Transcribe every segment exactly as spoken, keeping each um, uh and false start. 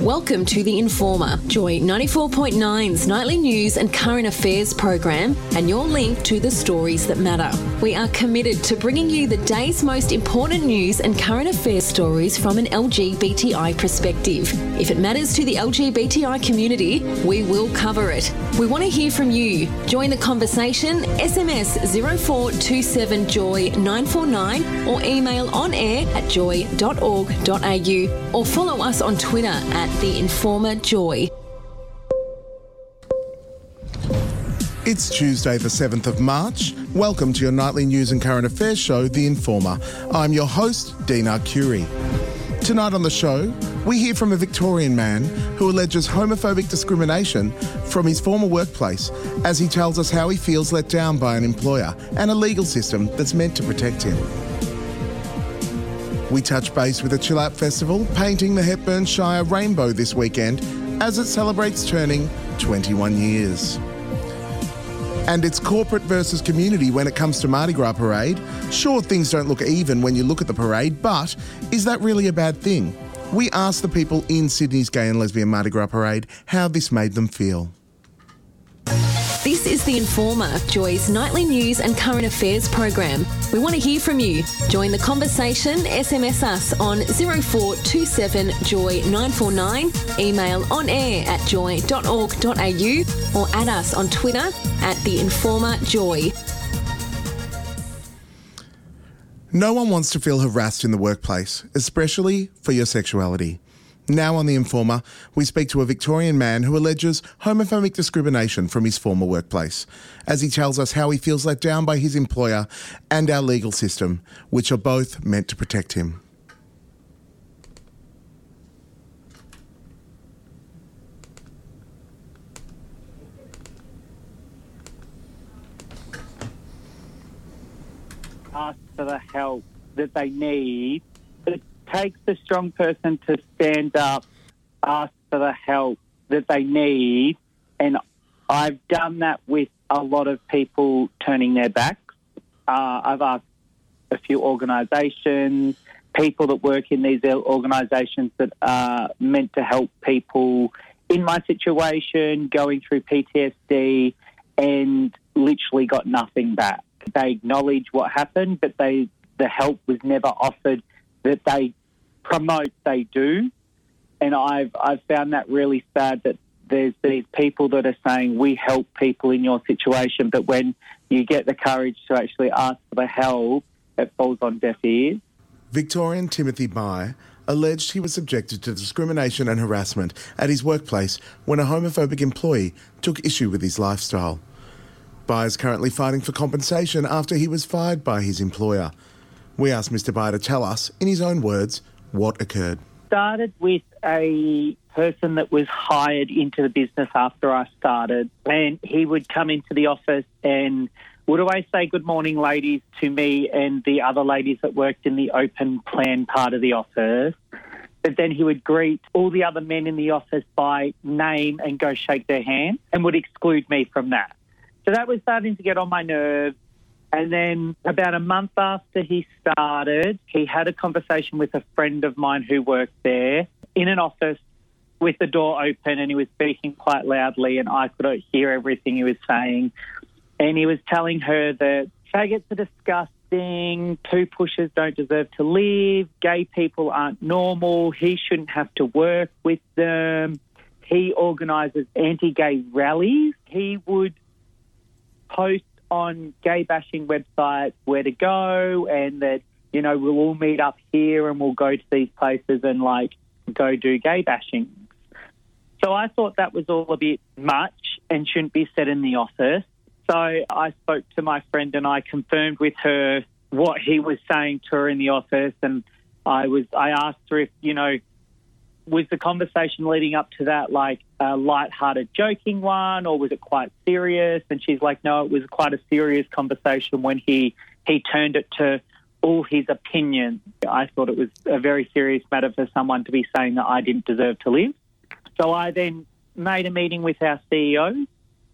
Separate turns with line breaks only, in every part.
Welcome to The Informer, Joy ninety-four point nine's nightly news and current affairs program, and your link to the stories that matter. We are committed to bringing you the day's most important news and current affairs stories from an L G B T I perspective. If it matters to the L G B T I community, we will cover it. We want to hear from you. Join the conversation, S M S zero four two seven joy nine four nine or email on air at joy dot org dot a u or follow us on Twitter at The Informer Joy.
It's Tuesday the seventh of March. Welcome to your nightly news and current affairs show, The Informer. I'm your host, Dina Curie. Tonight on the show, we hear from a Victorian man who alleges homophobic discrimination from his former workplace as he tells us how he feels let down by an employer and a legal system that's meant to protect him. We touch base with a Chill Out Festival painting the Hepburn Shire rainbow this weekend as it celebrates turning twenty-one years. And it's corporate versus community when it comes to Mardi Gras Parade. Sure, things don't look even when you look at the parade, but is that really a bad thing? We asked the people in Sydney's Gay and Lesbian Mardi Gras Parade how this made them feel.
This is The Informer, Joy's nightly news and current affairs program. We want to hear from you. Join the conversation, S M S us on zero four two seven joy nine four nine, email on air at joy dot org dot a u or add us on Twitter at The Informer Joy.
No one wants to feel harassed in the workplace, especially for your sexuality. Now on The Informer, we speak to a Victorian man who alleges homophobic discrimination from his former workplace, as he tells us how he feels let down by his employer and our legal system, which are both meant to protect him.
Ask for the help that they need. It takes a strong person to stand up, ask for the help that they need, and I've done that with a lot of people turning their backs. Uh, I've asked a few organisations, people that work in these organisations that are meant to help people in my situation, going through P T S D, and literally got nothing back. They acknowledge what happened, but they the help was never offered that they promote they do. And I've I've found that really sad that there's these people that are saying we help people in your situation, but when you get the courage to actually ask for the help, it falls on deaf ears.
Victorian Timothy Bye alleged he was subjected to discrimination and harassment at his workplace when a homophobic employee took issue with his lifestyle. Bye is currently fighting for compensation after he was fired by his employer. We asked Mister Bye to tell us, in his own words, what occurred.
Started with a person that was hired into the business after I started, and he would come into the office and would always say good morning ladies to me and the other ladies that worked in the open plan part of the office. But then he would greet all the other men in the office by name and go shake their hand and would exclude me from that. So that was starting to get on my nerves. And then about a month after he started, he had a conversation with a friend of mine who worked there in an office with the door open, and he was speaking quite loudly and I could hear everything he was saying. And he was telling her that faggots are disgusting, poo pushers don't deserve to live, gay people aren't normal, he shouldn't have to work with them. He organises anti-gay rallies. He would post on gay bashing websites where to go and that, you know, we'll all meet up here and we'll go to these places and, like, go do gay bashing. So I thought that was all a bit much and shouldn't be said in the office. So I spoke to my friend and I confirmed with her what he was saying to her in the office, and I was I asked her if, you know, was the conversation leading up to that like a light-hearted joking one, or was it quite serious? And she's like, no, it was quite a serious conversation when he, he turned it to all his opinions. I thought it was a very serious matter for someone to be saying that I didn't deserve to live. So I then made a meeting with our C E O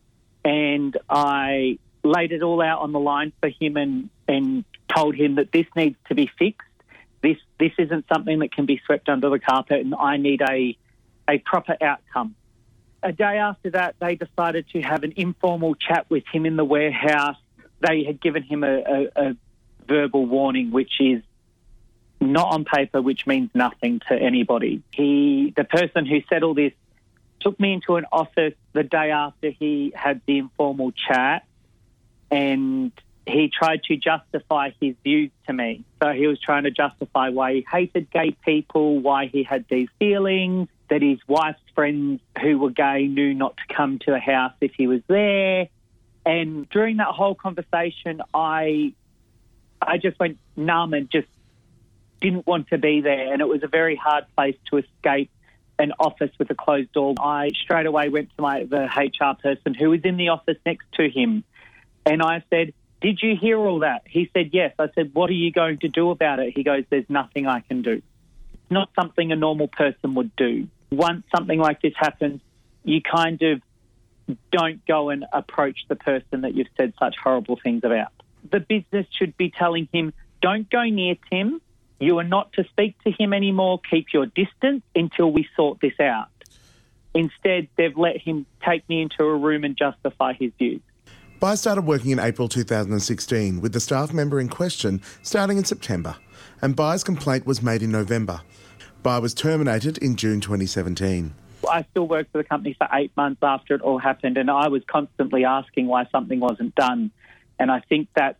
and I laid it all out on the line for him and, and told him that this needs to be fixed. This this isn't something that can be swept under the carpet, and I need a a proper outcome. A day after that, they decided to have an informal chat with him in the warehouse. They had given him a, a, a verbal warning, which is not on paper, which means nothing to anybody. He, the person who said all this, took me into an office the day after he had the informal chat, and he tried to justify his views to me. So he was trying to justify why he hated gay people, why he had these feelings, that his wife's friends who were gay knew not to come to the house if he was there. And during that whole conversation, I I just went numb and just didn't want to be there. And it was a very hard place to escape an office with a closed door. I straight away went to my the H R person who was in the office next to him. And I said, "Did you hear all that?" He said, "Yes." I said, "What are you going to do about it?" He goes, "There's nothing I can do." It's not something a normal person would do. Once something like this happens, you kind of don't go and approach the person that you've said such horrible things about. The business should be telling him, don't go near Tim. You are not to speak to him anymore. Keep your distance until we sort this out. Instead, they've let him take me into a room and justify his views.
Bai started working in April two thousand sixteen, with the staff member in question starting in September, and Bai's complaint was made in November. Bai was terminated in June twenty seventeen.
I still worked for the company for eight months after it all happened, and I was constantly asking why something wasn't done. And I think that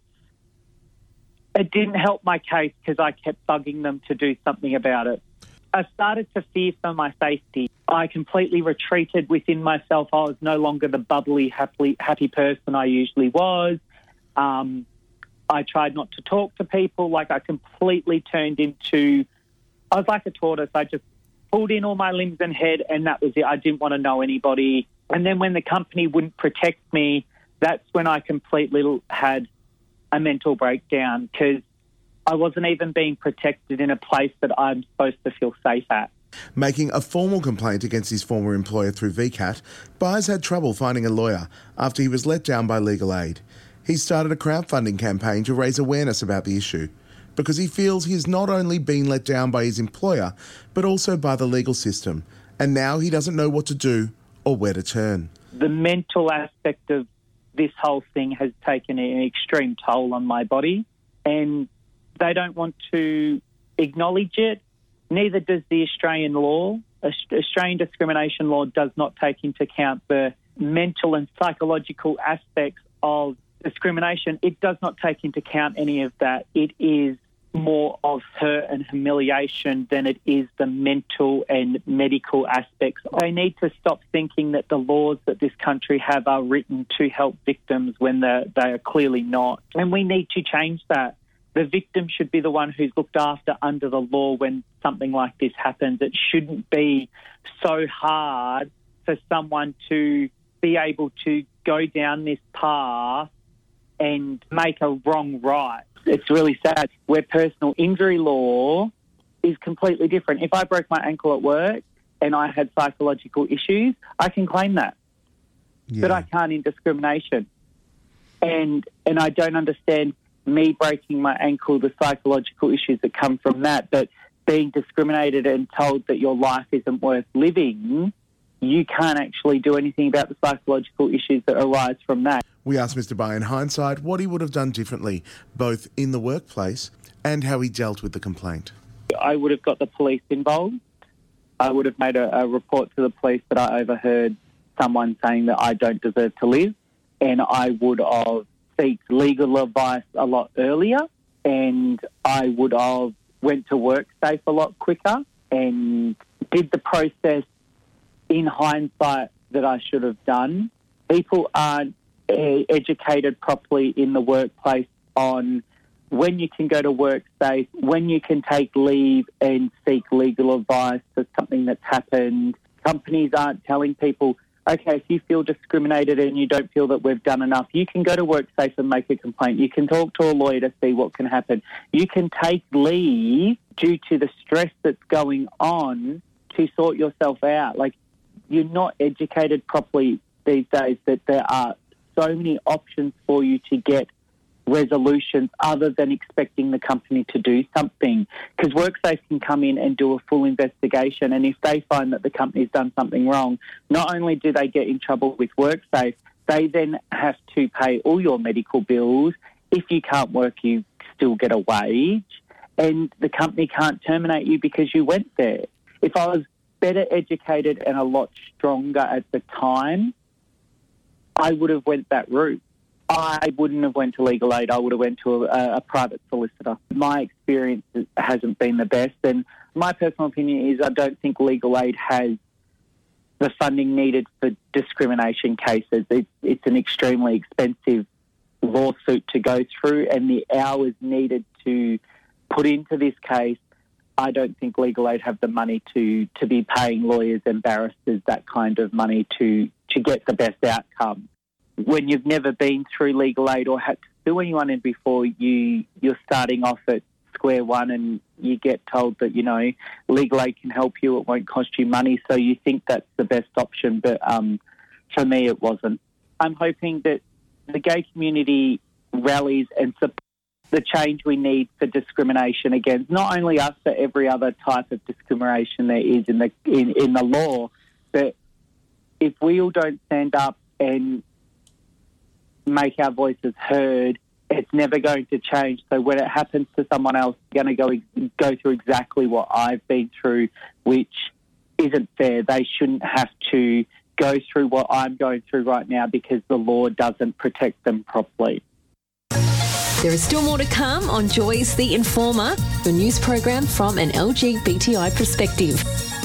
it didn't help my case because I kept bugging them to do something about it. I started to fear for my safety. I completely retreated within myself. I was no longer the bubbly, happy, happy person I usually was. Um, I tried not to talk to people. Like, I completely turned into... I was like a tortoise. I just pulled in all my limbs and head, and that was it. I didn't want to know anybody. And then when the company wouldn't protect me, that's when I completely had a mental breakdown, because I wasn't even being protected in a place that I'm supposed to feel safe at.
Making a formal complaint against his former employer through V CAT, Bai's had trouble finding a lawyer after he was let down by Legal Aid. He started a crowdfunding campaign to raise awareness about the issue, because he feels he's not only been let down by his employer, but also by the legal system, and now he doesn't know what to do or where to turn.
The mental aspect of this whole thing has taken an extreme toll on my body, and they don't want to acknowledge it. Neither does the Australian law. Australian discrimination law does not take into account the mental and psychological aspects of discrimination. It does not take into account any of that. It is more of hurt and humiliation than it is the mental and medical aspects. They need to stop thinking that the laws that this country have are written to help victims when they are clearly not. And we need to change that. The victim should be the one who's looked after under the law when something like this happens. It shouldn't be so hard for someone to be able to go down this path and make a wrong right. It's really sad. Where personal injury law is completely different. If I broke my ankle at work and I had psychological issues, I can claim that. Yeah. But I can't in discrimination. And and I don't understand me breaking my ankle, the psychological issues that come from that, but being discriminated and told that your life isn't worth living, you can't actually do anything about the psychological issues that arise from that.
We asked Mister Bai in hindsight what he would have done differently, both in the workplace and how he dealt with the complaint.
I would have got the police involved. I would have made a, a report to the police that I overheard someone saying that I don't deserve to live, and I would have sought legal advice a lot earlier, and I would have went to WorkSafe a lot quicker and did the process in hindsight that I should have done. People aren't uh, educated properly in the workplace on when you can go to WorkSafe, when you can take leave and seek legal advice for something that's happened. Companies aren't telling people, okay, if you feel discriminated and you don't feel that we've done enough, you can go to WorkSafe and make a complaint. You can talk to a lawyer to see what can happen. You can take leave due to the stress that's going on to sort yourself out. Like, you're not educated properly these days that there are so many options for you to get resolutions other than expecting the company to do something. Because WorkSafe can come in and do a full investigation, and if they find that the company's done something wrong, not only do they get in trouble with WorkSafe, they then have to pay all your medical bills. If you can't work, you still get a wage, and the company can't terminate you because you went there. If I was better educated and a lot stronger at the time, I would have went that route. I wouldn't have went to legal aid. I would have went to a, a private solicitor. My experience hasn't been the best, and my personal opinion is I don't think legal aid has the funding needed for discrimination cases. It, it's an extremely expensive lawsuit to go through, and the hours needed to put into this case, I don't think legal aid have the money to, to be paying lawyers and barristers that kind of money to, to get the best outcome. When you've never been through legal aid or had to sue anyone in before, you, you're starting off at square one and you get told that, you know, legal aid can help you, it won't cost you money, so you think that's the best option, but um, for me it wasn't. I'm hoping that the gay community rallies and supports the change we need for discrimination against not only us, but every other type of discrimination there is in the in, in the law. But if we all don't stand up and make our voices heard, it's never going to change. So when it happens to someone else, they're going to go go through exactly what I've been through, which isn't fair. They shouldn't have to go through what I'm going through right now because the law doesn't protect them properly.
There is still more to come on Joy's The Informer, the news program from an L G B T I perspective.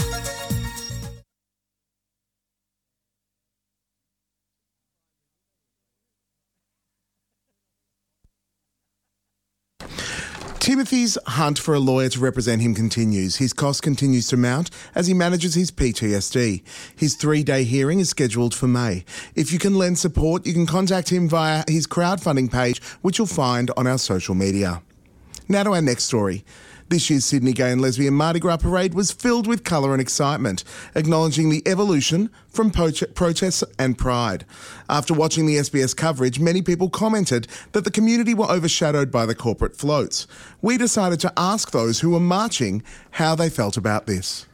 Timothy's hunt for a lawyer to represent him continues. His cost continues to mount as he manages his P T S D. His three-day hearing is scheduled for May. If you can lend support, you can contact him via his crowdfunding page, which you'll find on our social media. Now to our next story. This year's Sydney Gay and Lesbian Mardi Gras Parade was filled with colour and excitement, acknowledging the evolution from protest and pride. After watching the S B S coverage, many people commented that the community were overshadowed by the corporate floats. We decided to ask those who were marching how they felt about this.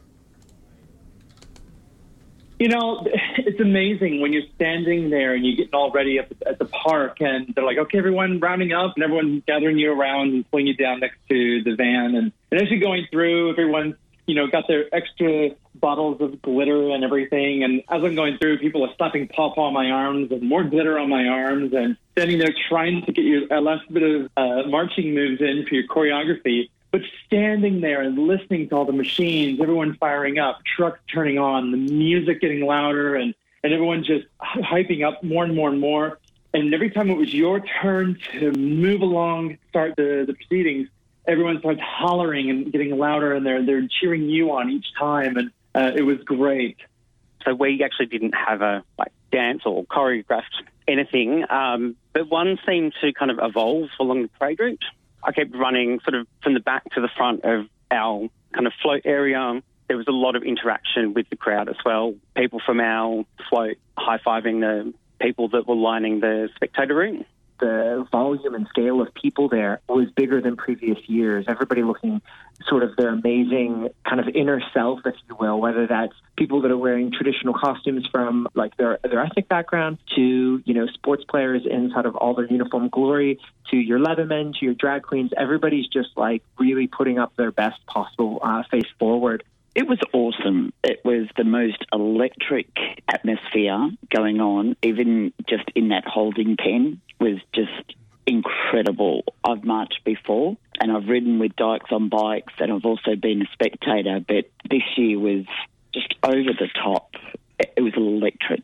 You know, it's amazing when you're standing there and you're getting all ready up at the park and they're like, okay, everyone rounding up and everyone gathering you around and pulling you down next to the van. And, and as you're going through, everyone's, you know, got their extra bottles of glitter and everything. And as I'm going through, people are slapping pawpaw on my arms and more glitter on my arms and standing there trying to get your uh, last bit of uh, marching moves in for your choreography. But standing there and listening to all the machines, everyone firing up, trucks turning on, the music getting louder, and, and everyone just hyping up more and more and more. And every time it was your turn to move along, start the, the proceedings, everyone starts hollering and getting louder, and they're, they're cheering you on each time. And uh, it was great.
So we actually didn't have a like dance or choreographed anything, um, but one seemed to kind of evolve along the parade route. I kept running sort of from the back to the front of our kind of float area. There was a lot of interaction with the crowd as well. People from our float high-fiving the people that were lining the spectator room.
The volume and scale of people there was bigger than previous years. Everybody looking sort of their amazing kind of inner self, if you will, whether that's people that are wearing traditional costumes from like their their ethnic background to, you know, sports players in sort of all their uniform glory to your Leathermen, to your drag queens. Everybody's just like really putting up their best possible uh, face forward.
It was awesome. It was the most electric atmosphere going on, even just in that holding pen was just incredible. I've marched before and I've ridden with dykes on bikes and I've also been a spectator, but this year was just over the top. It was electric.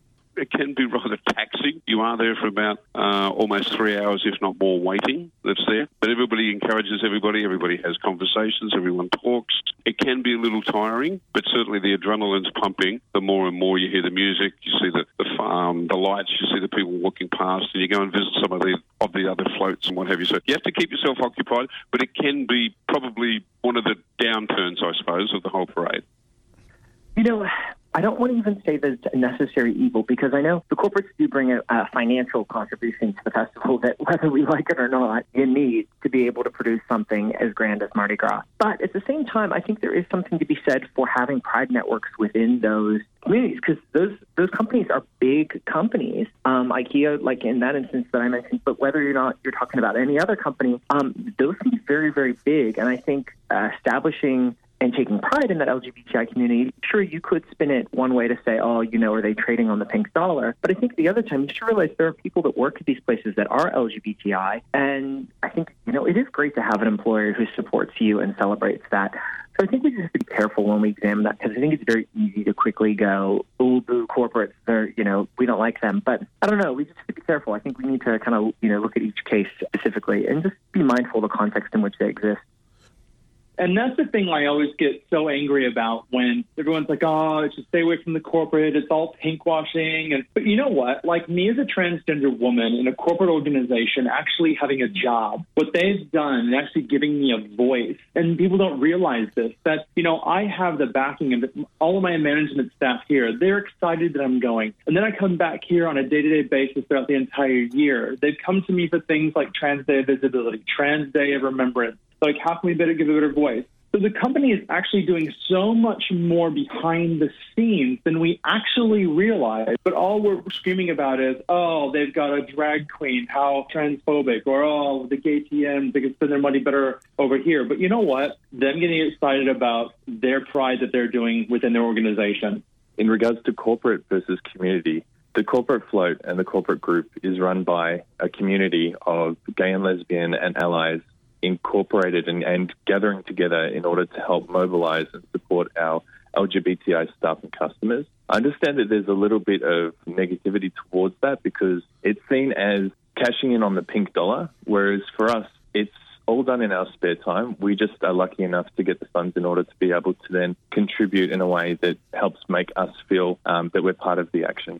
It can be rather taxing. You are there for about uh, almost three hours, if not more, waiting that's there. But everybody encourages everybody. Everybody has conversations. Everyone talks. It can be a little tiring, but certainly the adrenaline's pumping. The more and more you hear the music, you see the the, farm, the lights, you see the people walking past, and you go and visit some of the of the other floats and what have you. So you have to keep yourself occupied, but it can be probably one of the downturns, I suppose, of the whole parade.
You know, I don't want to even say that it's a necessary evil, because I know the corporates do bring a, a financial contribution to the festival that, whether we like it or not, you need to be able to produce something as grand as Mardi Gras. But at the same time, I think there is something to be said for having pride networks within those communities, because those those companies are big companies. Um, IKEA, like in that instance that I mentioned, but whether you're not you're talking about any other company, um, those can be very, very big. And I think uh, establishing and taking pride in that L G B T I community, sure, you could spin it one way to say, oh, you know, are they trading on the pink dollar? But I think the other time, you should realize there are people that work at these places that are L G B T I. And I think, you know, it is great to have an employer who supports you and celebrates that. So I think we just have to be careful when we examine that, because I think it's very easy to quickly go, oh, boo, corporates, they're, you know, we don't like them. But I don't know, we just have to be careful. I think we need to kind of, you know, look at each case specifically and just be mindful of the context in which they exist.
And that's the thing I always get so angry about, when everyone's like, oh, just stay away from the corporate. It's all pinkwashing. And But you know what? Like, me as a transgender woman in a corporate organization actually having a job, what they've done and actually giving me a voice, and people don't realize this, that, you know, I have the backing of all of my management staff here. They're excited that I'm going. And then I come back here on a day-to-day basis throughout the entire year. They've come to me for things like Trans Day of Visibility, Trans Day of Remembrance. Like, how can we better give a better voice? So the company is actually doing so much more behind the scenes than we actually realize. But all we're screaming about is, oh, they've got a drag queen, how transphobic, or, oh, the gay T Ms, they can spend their money better over here. But you know what? Them getting excited about their pride that they're doing within their organization.
In regards to corporate versus community, the corporate float and the corporate group is run by a community of gay and lesbian and allies incorporated and, and gathering together in order to help mobilise and support our L G B T I staff and customers. I understand that there's a little bit of negativity towards that because it's seen as cashing in on the pink dollar, whereas for us, it's all done in our spare time. We just are lucky enough to get the funds in order to be able to then contribute in a way that helps make us feel um, that we're part of the action.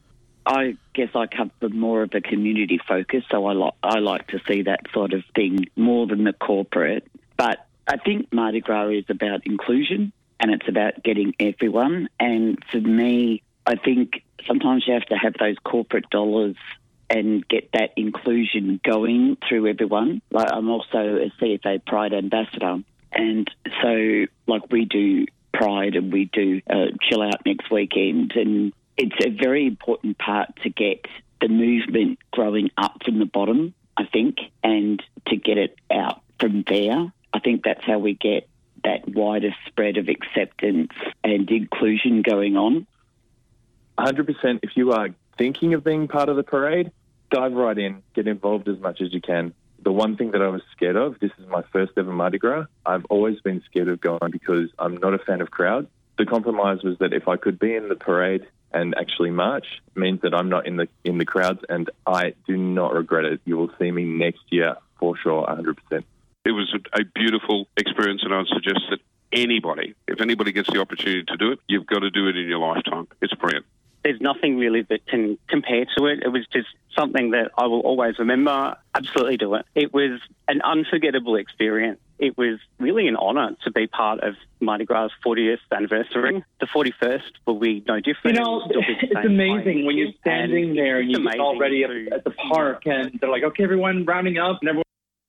I guess I come from more of a community focus, so I, li- I like to see that sort of thing more than the corporate. But I think Mardi Gras is about inclusion, and it's about getting everyone. And for me, I think sometimes you have to have those corporate dollars and get that inclusion going through everyone. Like, I'm also a C F A Pride ambassador, and so like we do Pride and we do uh, Chill Out next weekend, and it's a very important part to get the movement growing up from the bottom, I think, and to get it out from there. I think that's how we get that wider spread of acceptance and inclusion going on.
one hundred percent. If you are thinking of being part of the parade, dive right in, get involved as much as you can. The one thing that I was scared of, this is my first ever Mardi Gras, I've always been scared of going because I'm not a fan of crowds. The compromise was that if I could be in the parade and actually march, means that I'm not in the in the crowds, and I do not regret it. You will see me next year for sure, one hundred percent.
It was a, a beautiful experience, and I would suggest that anybody, if anybody gets the opportunity to do it, you've got to do it in your lifetime. It's brilliant.
There's nothing really that can compare to it. It was just something that I will always remember. Absolutely do it. It was an unforgettable experience. It was really an honour to be part of Mardi Gras' fortieth anniversary. The forty-first will be no different.
You know, it's amazing when you're standing and there and you get all ready at, at the park and they're like, okay, everyone rounding up and everyone.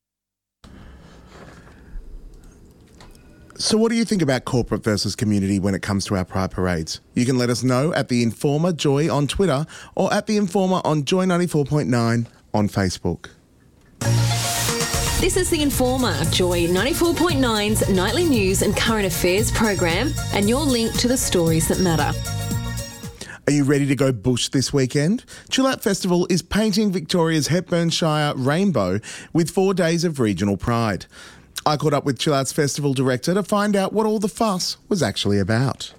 So what do you think about corporate versus community when it comes to our Pride parades? You can let us know at The Informer Joy on Twitter or at The Informer on Joy ninety-four point nine on Facebook.
This is The Informer, Joy ninety-four point nine's nightly news and current affairs program, and your link to the stories that matter.
Are you ready to go bush this weekend? Chill Out Festival is painting Victoria's Hepburn Shire rainbow with four days of regional pride. I caught up with Chill Out's festival director to find out what all the fuss was actually about.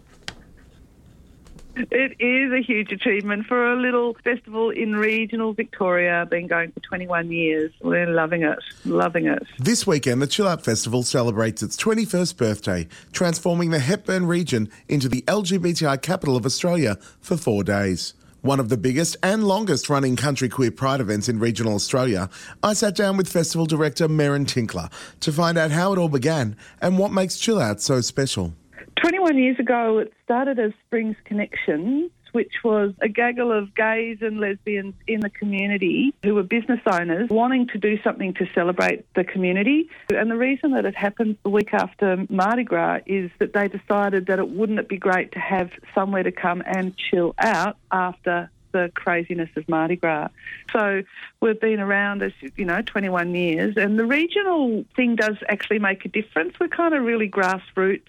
It is a huge achievement for a little festival in regional Victoria, been going for twenty-one years. We're loving it, loving it.
This weekend, the Chill Out Festival celebrates its twenty-first birthday, transforming the Hepburn region into the L G B T I capital of Australia for four days. One of the biggest and longest running country queer pride events in regional Australia, I sat down with festival director Merrin Tinkler to find out how it all began and what makes Chill Out so special.
twenty-one years ago, it started as Springs Connections, which was a gaggle of gays and lesbians in the community who were business owners wanting to do something to celebrate the community. And the reason that it happened the week after Mardi Gras is that they decided that it wouldn't it be great to have somewhere to come and chill out after the craziness of Mardi Gras. So we've been around, as you know, twenty-one years, and the regional thing does actually make a difference. We're kind of really grassroots.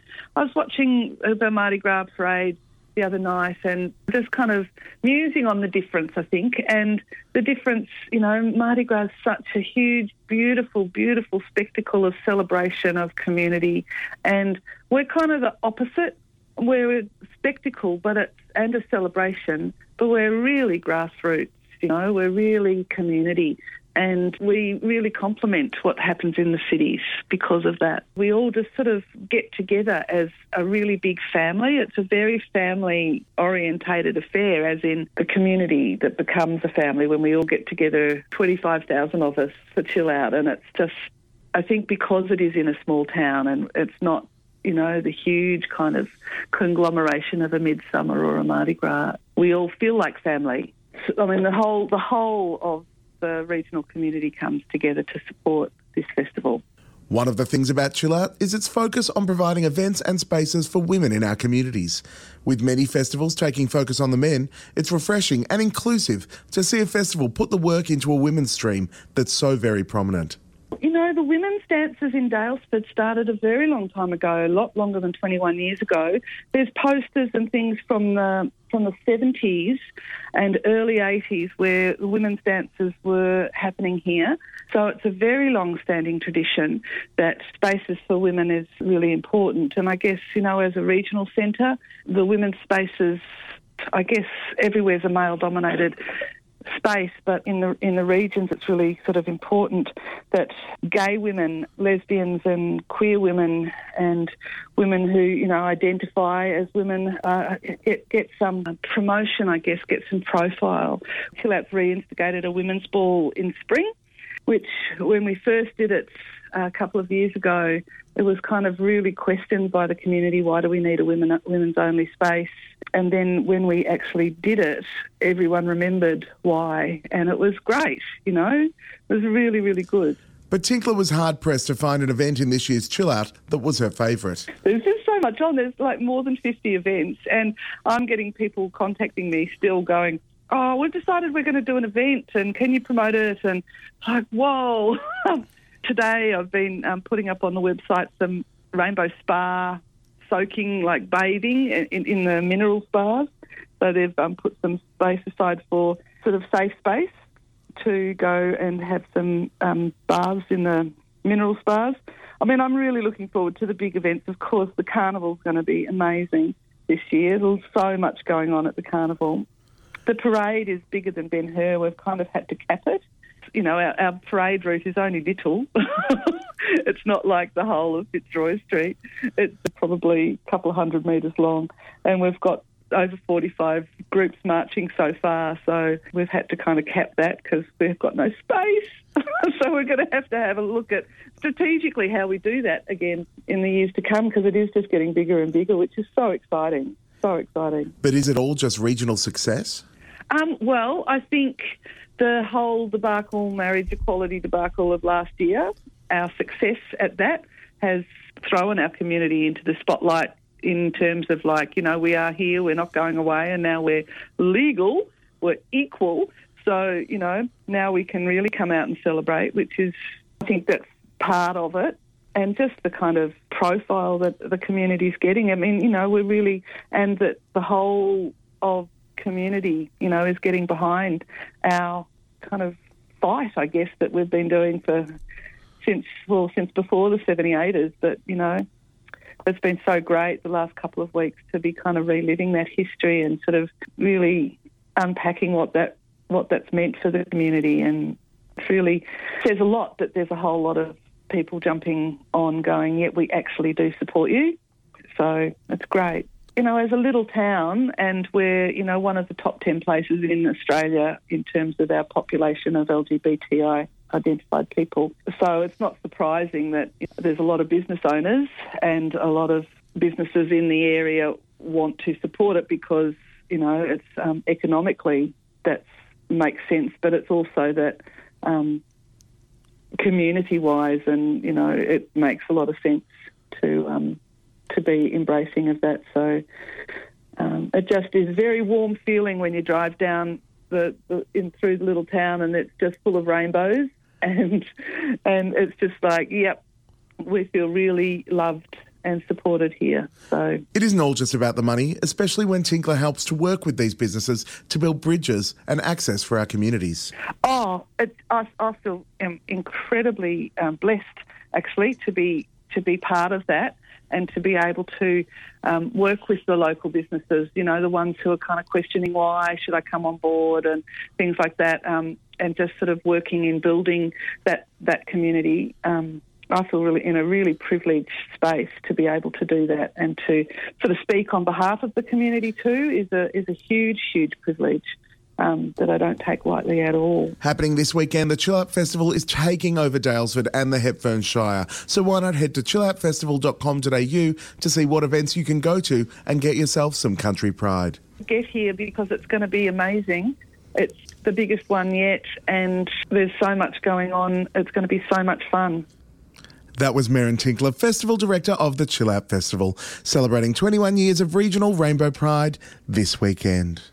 I was watching the Mardi Gras parade the other night and just kind of musing on the difference, I think. And the difference, you know, Mardi Gras is such a huge, beautiful, beautiful spectacle of celebration of community. And we're kind of the opposite. We're a spectacle but it's, and a celebration, but we're really grassroots, you know, we're really community. And we really complement what happens in the cities because of that. We all just sort of get together as a really big family. It's a very family-orientated affair, as in a community that becomes a family when we all get together, twenty-five thousand of us, for chill out. And it's just, I think because it is in a small town and it's not, you know, the huge kind of conglomeration of a Midsummer or a Mardi Gras, we all feel like family. I mean, the whole the whole of the regional community comes together to support this festival.
One of the things about Chill Out is its focus on providing events and spaces for women in our communities. With many festivals taking focus on the men, it's refreshing and inclusive to see a festival put the work into a women's stream that's so very prominent.
You know, the women's dances in Daylesford started a very long time ago, a lot longer than twenty-one years ago. There's posters and things from the from the seventies and early eighties where the women's dances were happening here. So it's a very long-standing tradition that spaces for women is really important. And I guess, you know, as a regional centre, the women's spaces, I guess everywhere's a male-dominated space, but in the in the regions it's really sort of important that gay women, lesbians and queer women and women who, you know, identify as women uh, get, get some promotion, I guess, get some profile. Chill Out's reinstigated a women's ball in spring, which when we first did it a couple of years ago, it was kind of really questioned by the community, why do we need a women women's only space? And then when we actually did it, everyone remembered why, and it was great, you know. It was really, really good.
But Tinkler was hard-pressed to find an event in this year's Chill Out that was her favourite.
There's just so much on. There's like more than fifty events, and I'm getting people contacting me still going, oh, we've decided we're going to do an event, and can you promote it? And like, whoa. Today I've been um, putting up on the website some rainbow spa soaking, like bathing in, in the mineral spas. So they've um, put some space aside for sort of safe space to go and have some um, baths in the mineral spas. I mean, I'm really looking forward to the big events. Of course, the carnival's going to be amazing this year. There's so much going on at the carnival. The parade is bigger than Ben-Hur. We've kind of had to cap it. You know, our, our parade route is only little. It's not like the whole of Fitzroy Street. It's probably a couple of hundred metres long. And we've got over forty-five groups marching so far. So we've had to kind of cap that because we've got no space. So we're going to have to have a look at strategically how we do that again in the years to come, because it is just getting bigger and bigger, which is so exciting. So exciting.
But is it all just regional success?
Um, well, I think the whole debacle, marriage equality debacle of last year, our success at that has thrown our community into the spotlight in terms of, like, you know, we are here, we're not going away, and now we're legal, we're equal. So, you know, now we can really come out and celebrate, which is, I think that's part of it. And just the kind of profile that the community's getting. I mean, you know, we're really, and that the whole of community, you know, is getting behind our kind of fight, I guess, that we've been doing for since, well, since before the seventy-eighters. But, you know, it's been so great the last couple of weeks to be kind of reliving that history and sort of really unpacking what that what that's meant for the community. And it really says a lot that there's a whole lot of people jumping on going, yeah, we actually do support you. So it's great. You know, as a little town, and we're, you know, one of the top ten places in Australia in terms of our population of L G B T I identified people. So it's not surprising that, you know, there's a lot of business owners and a lot of businesses in the area want to support it because, you know, it's um, economically that makes sense, but it's also that um, community-wise, and, you know, it makes a lot of sense to um, to be embracing of that. So um, it just is a very warm feeling when you drive down the, the in through the little town and it's just full of rainbows, and and it's just like, yep, we feel really loved and supported here. So
it isn't all just about the money, especially when Tinkler helps to work with these businesses to build bridges and access for our communities.
Oh, it, I, I feel um, incredibly um, blessed, actually, to be to be part of that and to be able to um, work with the local businesses, you know, the ones who are kind of questioning why should I come on board and things like that, um, and just sort of working in building that, that community. Um, I feel really in a really privileged space to be able to do that, and to sort of speak on behalf of the community too is a is a huge, huge privilege um, that I don't take lightly at all.
Happening this weekend, the Chill Out Festival is taking over Daylesford and the Hepburn Shire. So why not head to chill out festival dot com dot a u to see what events you can go to and get yourself some country pride.
Get here because it's going to be amazing. It's the biggest one yet, and there's so much going on. It's going to be so much fun.
That was Meryn Tinkler, Festival Director of the Chill Out Festival, celebrating twenty-one years of regional Rainbow Pride this weekend.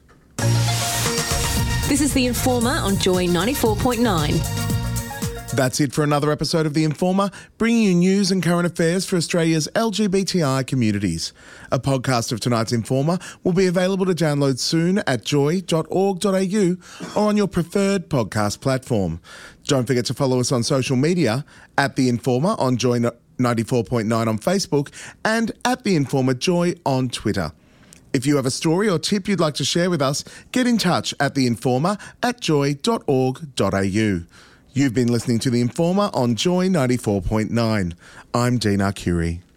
This is The Informer on Joy ninety-four point nine.
That's it for another episode of The Informer, bringing you news and current affairs for Australia's L G B T I communities. A podcast of tonight's Informer will be available to download soon at joy dot org dot a u or on your preferred podcast platform. Don't forget to follow us on social media, at The Informer on Joy ninety-four point nine on Facebook and at The Informer Joy on Twitter. If you have a story or tip you'd like to share with us, get in touch at The Informer at joy dot org dot a u. You've been listening to The Informer on Joy ninety-four point nine. I'm Dean Arcuri.